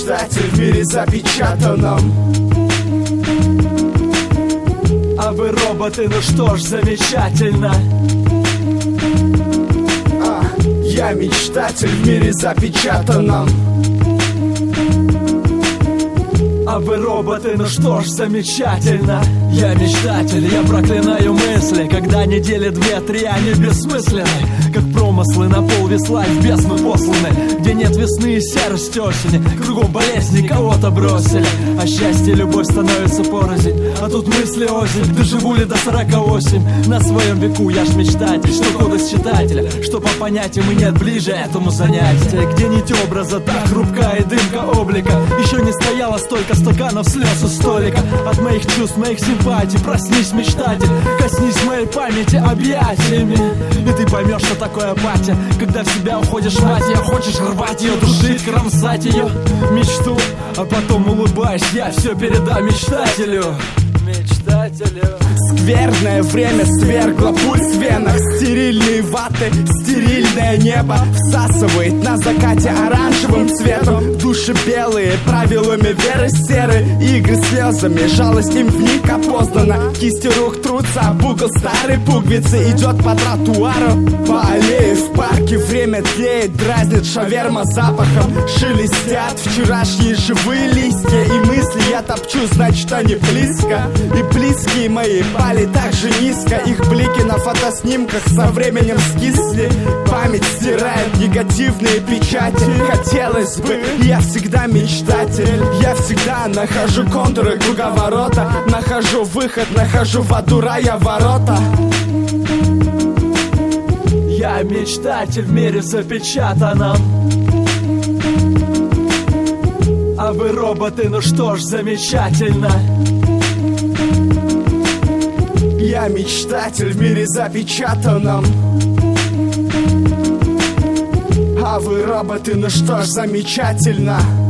мечтатель в мире запечатанном. А вы роботы, ну что ж, замечательно. Я мечтатель в мире запечатанном. А вы роботы, ну что ж, замечательно. Я мечтатель, я проклинаю мысли, когда недели 2-3 они бессмысленны, как промыслы на пол весла в бездну посланы, где нет весны и серости осени, кругом болезни, кого-то бросили, а счастье и любовь становятся порознь. А тут мысли озимь, доживу ли до 48. На своем веку я ж мечтатель, что кодекс читателя, что по понятиям и нет ближе этому занятию, где нить образа так хрупкая и дымка облика, еще не стояло столько стаканов слез у столика. От моих чувств, моих симпатий проснись, мечтатель, коснись моей памяти объятиями, и ты поймешь, что такое апатия, когда в себя уходишь, мать ее, хочешь рвать ее, душить, кромсать ее мечту, а потом улыбаясь, я все передам мечтателю. Скверное время свергло пульс в венах, стерильные ваты, стерильное небо всасывает на закате оранжевым цветом. Души белые, правилами веры серы, игры слезами, жалость им вник опознана. Кисти рук трутся об угол старой пуговицы, идет по тротуару, по аллее в парке. Время тлеет, дразнит шаверма запахом, шелестят вчерашние живые листья. И мысли я топчу, значит они близко, и близкие мои пали так же низко. Их блики на фотоснимках со временем скисли, память стирает негативные печати. Хотелось бы, я всегда мечтатель, я всегда нахожу контуры круговорота, нахожу выход, нахожу в аду рая ворота. Я мечтатель в мире запечатанном. А вы роботы, ну что ж, замечательно. Я мечтатель в мире запечатанном. А вы роботы, ну что ж, замечательно.